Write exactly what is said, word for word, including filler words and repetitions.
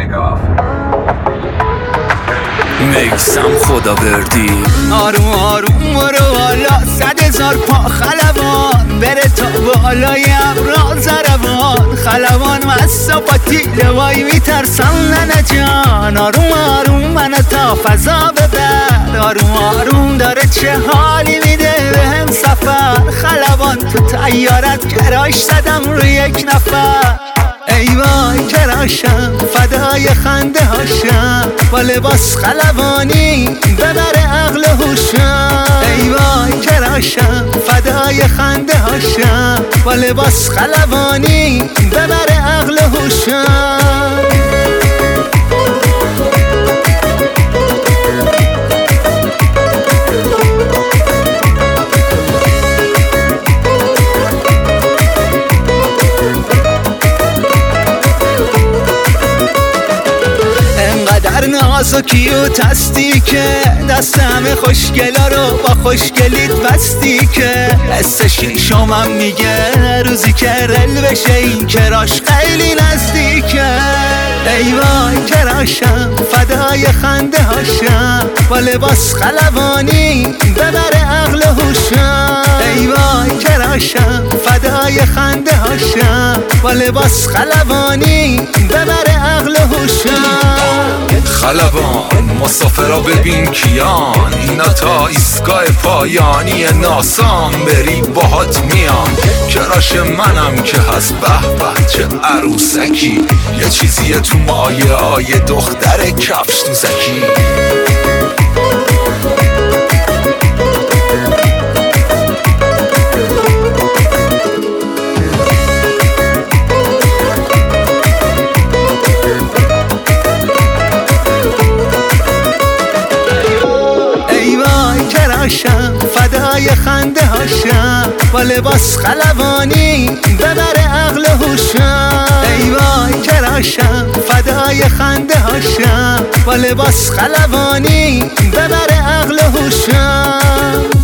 میسم خدا بردی آروم آروم برو بالا، صد هزار پا خلبان بره تا بالای ابرا زربان. خلبان مستا پاتیله وای میترسم ننه جان. آروم آروم منو تا فضا ببر، آروم آروم داره چه حالی میده بهم سفر. خلبان تو تیارت کراش زدم روی یک نفر. ای وای کراشم فدای خنده هاشم، با لباس خلبانی ببره عقل و هوشم. ای وای کراشم فدای خنده هاشم، با لباس خلبانی ببره عقل و هوشم. در ناز و کیوت هستی که دست همه خوشگلا رو با خوشگلیت بستی که حس شیشمم میگه روزی که رل بشه این کراش خیلی نزدیکه. ای وای کراشم فدای خنده هاشم، با لباس خلبانی ببره عقل و هوشم. ای وای کراشم فدای خنده هاشم، با لباس خلبانی ببره عقل و هوشم. خلبان مسافرا ببین کیان، اینا تا ایستگاه پایانی ناسام بری باهات میان. کراش منم که هست به به چه عروسکی، یه چیزیه تو مایه آیه دختر کفش تو زکی. فدای خنده هاشم، با لباس خلبانی ببره عقل و هوشم. ای وای کراشم فدای خنده هاشم، با لباس خلبانی ببره عقل و هوشم.